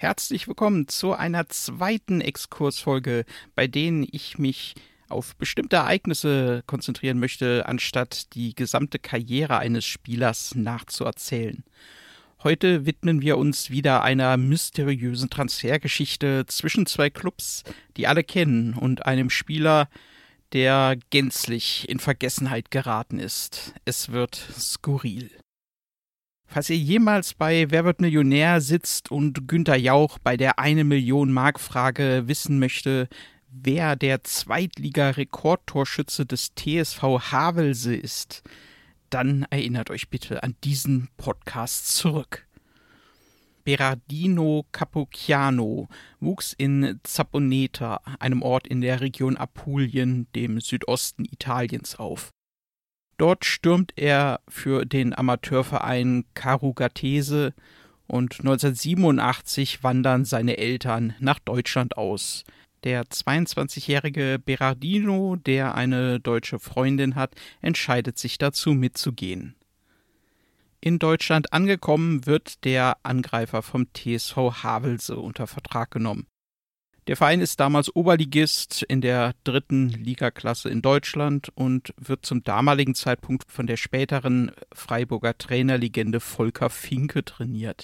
Herzlich willkommen zu einer zweiten Exkursfolge, bei denen ich mich auf bestimmte Ereignisse konzentrieren möchte, anstatt die gesamte Karriere eines Spielers nachzuerzählen. Heute widmen wir uns wieder einer mysteriösen Transfergeschichte zwischen zwei Clubs, die alle kennen, und einem Spieler, der gänzlich in Vergessenheit geraten ist. Es wird skurril. Falls ihr jemals bei Wer wird Millionär sitzt und Günther Jauch bei der 1 Million Mark Frage wissen möchte, wer der Zweitliga-Rekordtorschütze des TSV Havelse ist, dann erinnert euch bitte an diesen Podcast zurück. Berardino Capocchiano wuchs in Zapponeta, einem Ort in der Region Apulien, dem Südosten Italiens, auf. Dort stürmt er für den Amateurverein Carugatese und 1987 wandern seine Eltern nach Deutschland aus. Der 22-jährige Berardino, der eine deutsche Freundin hat, entscheidet sich dazu mitzugehen. In Deutschland angekommen, wird der Angreifer vom TSV Havelse unter Vertrag genommen. Der Verein ist damals Oberligist in der 3. Ligaklasse in Deutschland und wird zum damaligen Zeitpunkt von der späteren Freiburger Trainerlegende Volker Finke trainiert.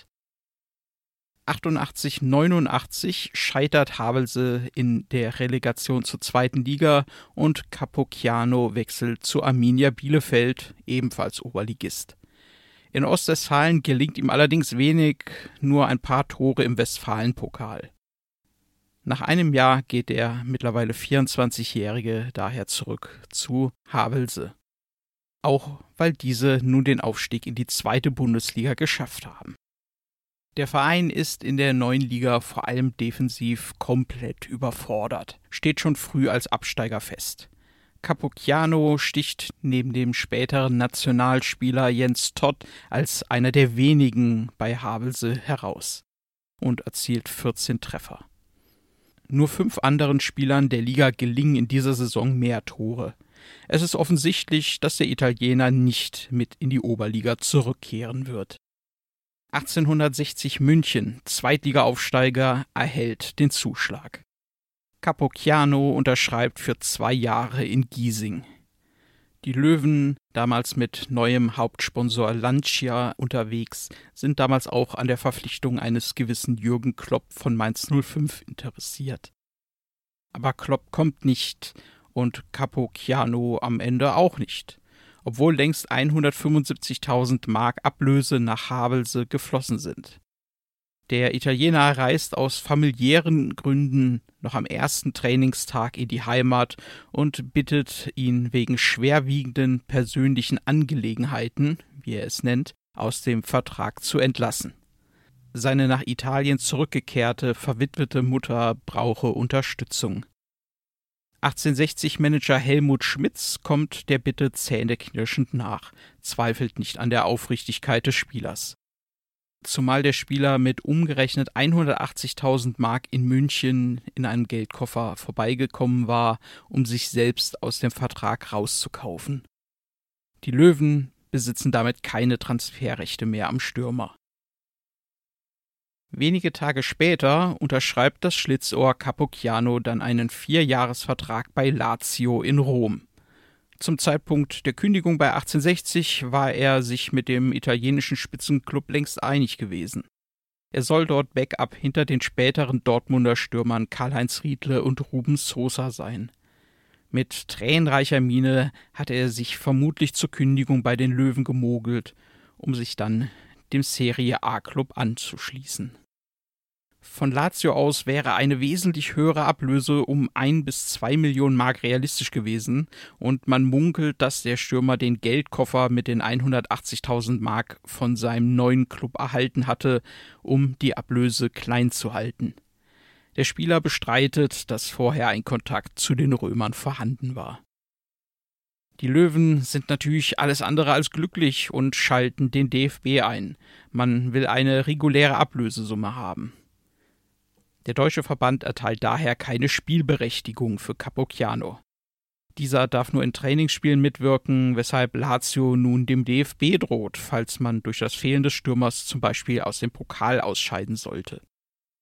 88/89 scheitert Havelse in der Relegation zur 2. Liga und Capocchiano wechselt zu Arminia Bielefeld, ebenfalls Oberligist. In Ostwestfalen gelingt ihm allerdings wenig, nur ein paar Tore im Westfalenpokal. Nach einem Jahr geht der mittlerweile 24-Jährige daher zurück zu Havelse. Auch weil diese nun den Aufstieg in die 2. Bundesliga geschafft haben. Der Verein ist in der neuen Liga vor allem defensiv komplett überfordert, steht schon früh als Absteiger fest. Capocchiano sticht neben dem späteren Nationalspieler Jens Todt als einer der wenigen bei Havelse heraus und erzielt 14 Treffer. Nur 5 anderen Spielern der Liga gelingen in dieser Saison mehr Tore. Es ist offensichtlich, dass der Italiener nicht mit in die Oberliga zurückkehren wird. 1860 München, Zweitligaaufsteiger, erhält den Zuschlag. Capocchiano unterschreibt für 2 Jahre in Giesing. Die Löwen, damals mit neuem Hauptsponsor Lancia unterwegs, sind damals auch an der Verpflichtung eines gewissen Jürgen Klopp von Mainz 05 interessiert. Aber Klopp kommt nicht und Capocchiano am Ende auch nicht, obwohl längst 175.000 Mark Ablöse nach Havelse geflossen sind. Der Italiener reist aus familiären Gründen noch am ersten Trainingstag in die Heimat und bittet ihn wegen schwerwiegenden persönlichen Angelegenheiten, wie er es nennt, aus dem Vertrag zu entlassen. Seine nach Italien zurückgekehrte, verwitwete Mutter brauche Unterstützung. 1860-Manager Helmut Schmitz kommt der Bitte zähneknirschend nach, zweifelt nicht an der Aufrichtigkeit des Spielers. Zumal der Spieler mit umgerechnet 180.000 Mark in München in einem Geldkoffer vorbeigekommen war, um sich selbst aus dem Vertrag rauszukaufen. Die Löwen besitzen damit keine Transferrechte mehr am Stürmer. Wenige Tage später unterschreibt das Schlitzohr Capocchiano dann einen 4-Jahres-Vertrag bei Lazio in Rom. Zum Zeitpunkt der Kündigung bei 1860 war er sich mit dem italienischen Spitzenklub längst einig gewesen. Er soll dort Backup hinter den späteren Dortmunder Stürmern Karl-Heinz Riedle und Ruben Sosa sein. Mit tränenreicher Miene hatte er sich vermutlich zur Kündigung bei den Löwen gemogelt, um sich dann dem Serie A-Club anzuschließen. Von Lazio aus wäre eine wesentlich höhere Ablöse um 1 bis 2 Millionen Mark realistisch gewesen und man munkelt, dass der Stürmer den Geldkoffer mit den 180.000 Mark von seinem neuen Club erhalten hatte, um die Ablöse klein zu halten. Der Spieler bestreitet, dass vorher ein Kontakt zu den Römern vorhanden war. Die Löwen sind natürlich alles andere als glücklich und schalten den DFB ein. Man will eine reguläre Ablösesumme haben. Der deutsche Verband erteilt daher keine Spielberechtigung für Capocchiano. Dieser darf nur in Trainingsspielen mitwirken, weshalb Lazio nun dem DFB droht, falls man durch das Fehlen des Stürmers zum Beispiel aus dem Pokal ausscheiden sollte.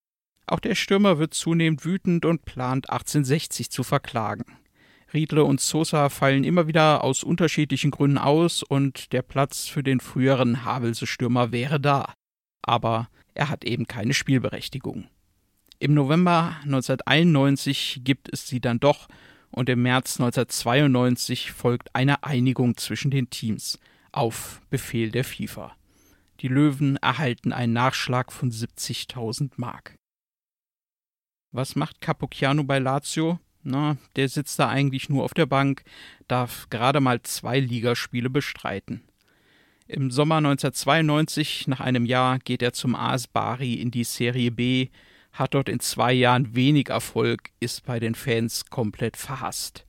Auch der Stürmer wird zunehmend wütend und plant 1860 zu verklagen. Riedle und Sosa fallen immer wieder aus unterschiedlichen Gründen aus und der Platz für den früheren Havelse-Stürmer wäre da. Aber er hat eben keine Spielberechtigung. Im November 1991 gibt es sie dann doch und im März 1992 folgt eine Einigung zwischen den Teams auf Befehl der FIFA. Die Löwen erhalten einen Nachschlag von 70.000 Mark. Was macht Capocchiano bei Lazio? Der sitzt da eigentlich nur auf der Bank, darf gerade mal 2 Ligaspiele bestreiten. Im Sommer 1992, nach einem Jahr, geht er zum AS Bari in die Serie B, hat dort in 2 Jahren wenig Erfolg, ist bei den Fans komplett verhasst.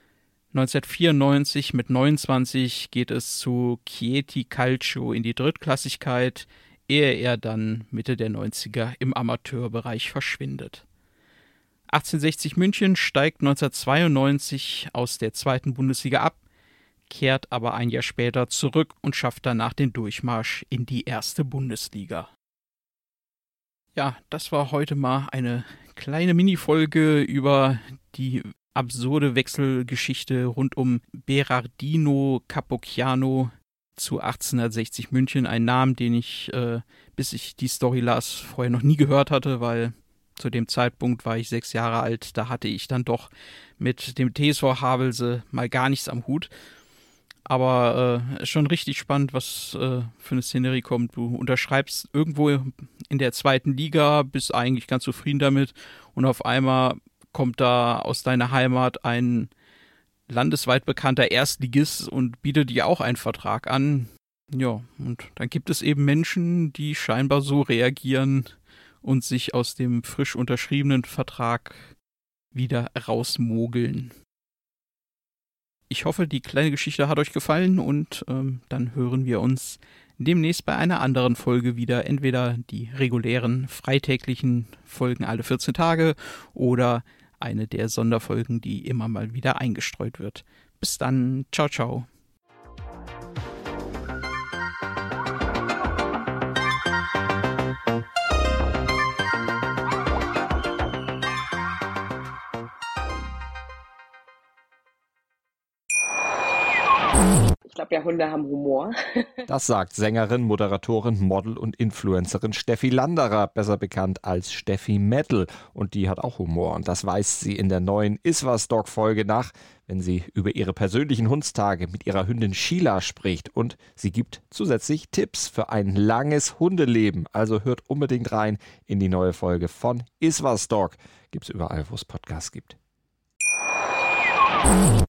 1994 mit 29 geht es zu Chieti Calcio in die Drittklassigkeit, ehe er dann Mitte der 90er im Amateurbereich verschwindet. 1860 München steigt 1992 aus der 2. Bundesliga ab, kehrt aber ein Jahr später zurück und schafft danach den Durchmarsch in die 1. Bundesliga. Ja, das war heute mal eine kleine Minifolge über die absurde Wechselgeschichte rund um Berardino Capocchiano zu 1860 München. Ein Namen, den ich, bis ich die Story las, vorher noch nie gehört hatte, weil zu dem Zeitpunkt war ich 6 Jahre alt, da hatte ich dann doch mit dem TSV Havelse mal gar nichts am Hut. Aber schon richtig spannend, was für eine Szenerie kommt. Du unterschreibst irgendwo in der 2. Liga, bist eigentlich ganz zufrieden damit und auf einmal kommt da aus deiner Heimat ein landesweit bekannter Erstligist und bietet dir auch einen Vertrag an. Ja, und dann gibt es eben Menschen, die scheinbar so reagieren und sich aus dem frisch unterschriebenen Vertrag wieder rausmogeln. Ich hoffe, die kleine Geschichte hat euch gefallen und dann hören wir uns demnächst bei einer anderen Folge wieder. Entweder die regulären freitäglichen Folgen alle 14 Tage oder eine der Sonderfolgen, die immer mal wieder eingestreut wird. Bis dann. Ciao, ciao. Ich glaube ja, Hunde haben Humor. Das sagt Sängerin, Moderatorin, Model und Influencerin Steffi Landerer, besser bekannt als Steffi Metal. Und die hat auch Humor. Und das weist sie in der neuen Iswas-Dog-Folge nach, wenn sie über ihre persönlichen Hundstage mit ihrer Hündin Sheila spricht. Und sie gibt zusätzlich Tipps für ein langes Hundeleben. Also hört unbedingt rein in die neue Folge von Iswas-Dog. Gibt's überall, wo es Podcasts gibt.